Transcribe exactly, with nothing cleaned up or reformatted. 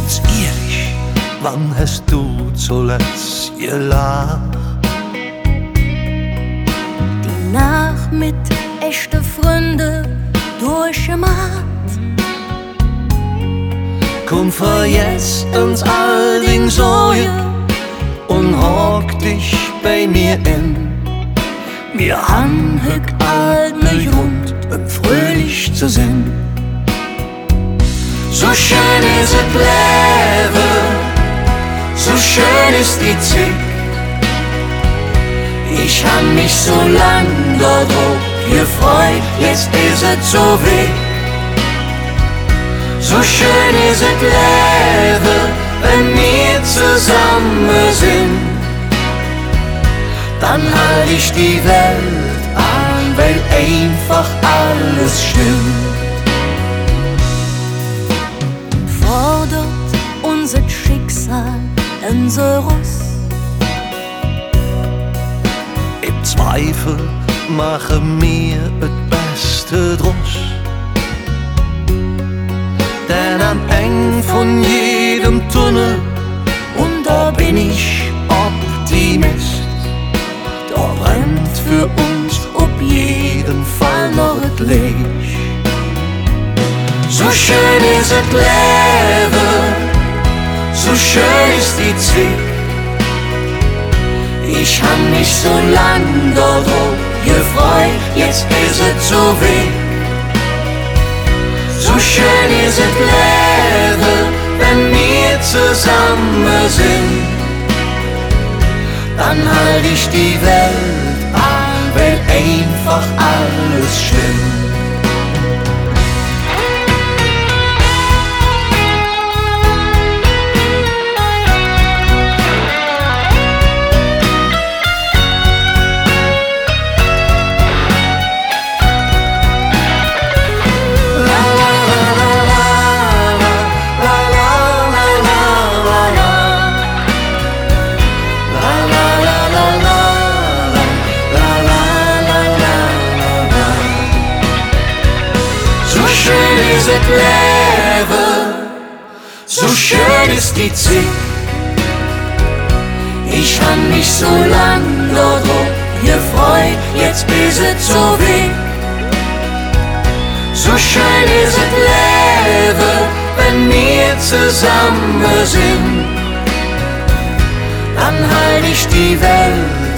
jetzt ehrlich, wann hast du zuletzt gelacht? Die Nacht mit echten Freunden durchgemacht. Komm, vergiss uns all den Sorgen und hock dich bei mir in. Wir haben hück alt mich rund, um fröhlich zu sein. So schön ist das Leben, so schön ist die Zeit. Ich hab mich so lang dort hoch gefreut, jetzt ist es so weg. So schön ist das Leben, wenn wir zusammen sind. Dann halt ich die Welt an, weil einfach alles stimmt. Fordert unser Schicksal unser Ross. Im Zweifel machen wir das Beste draus. Denn am Ende von jedem Tunnel, und da bin ich Optimist, da brennt für uns auf jeden Fall noch das Licht. So schön ist das Leben, so schön ist die Zeit. Ich hab mich so lang dort hoch gefreut, jetzt ist es so weg. So schön ist das Leben, wenn wir zusammen sind. Dann halt ich die Welt an, weil einfach alles stimmt. So schön ist das Leben, so schön ist die Zeit. Ich hab mich so lang dort hoch gefreut, jetzt ist es so weg. So schön ist das Leben, wenn wir zusammen sind. Dann halt ich die Welt